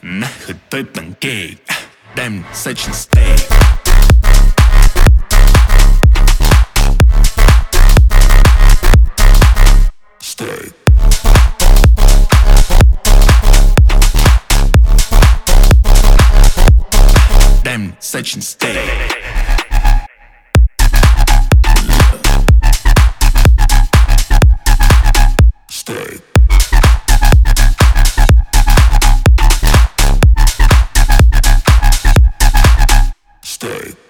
ណាស់គឺទៅទាំងគេ Damn such a mistake Stay Damn such a mistake Stay Stay